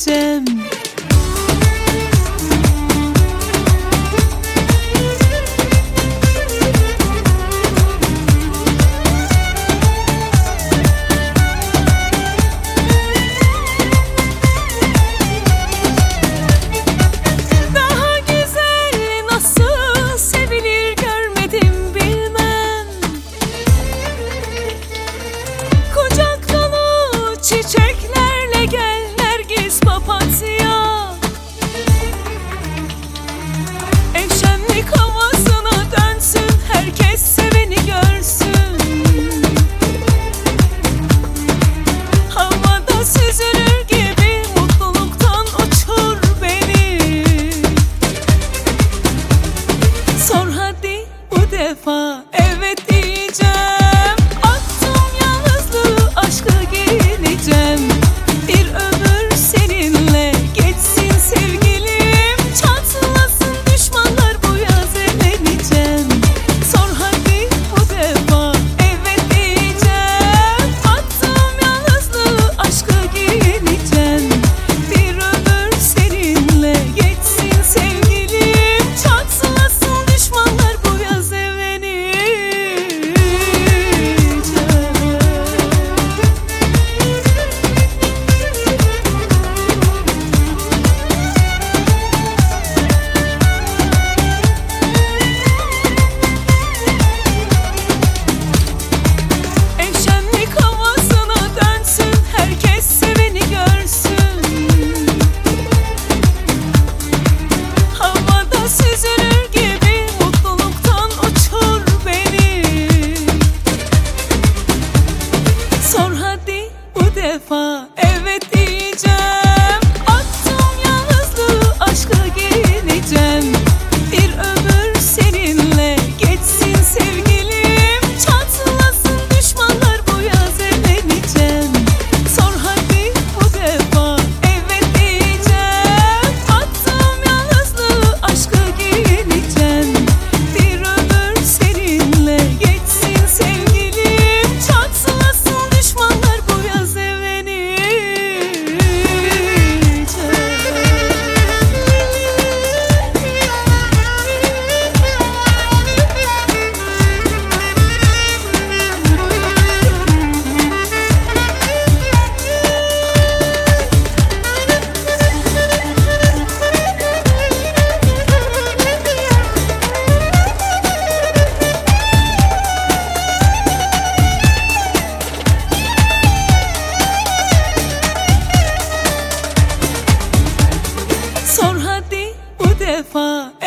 yeneceğim. Çiçeklerle gel Nergis papatya, ev şenlik havasına dönsün, herkes seveni görsün. Havada süzülür gibi mutluluktan uçur beni. Sor hadi bu defa evet diyeceğim. Bir ömür seninle geçsin sevgilim, çatlasın düşmanlar bu yaz evleneceğim. Sor hadi bu defa evet diyeceğim. Attım yalnızlığı aşkı giyineceğim. Bir ömür seninle geçsin sevgilim, çatlasın düşmanlar bu yaz evleneceğim. Evet diyeceğim. Attım yalnızlığı aşkı giyineceğim. Bir ömür seninle geçsin sevgilim, çatlasın düşmanlar bu yaz evleneceğim. Sor hadi bu defa evet diyeceğim. Attım yalnızlığı aşkı giyineceğim. Bir ömür seninle geçsin sevgilim, çatlasın düşmanlar bu yaz evleneceğim. Sor hadi bu defa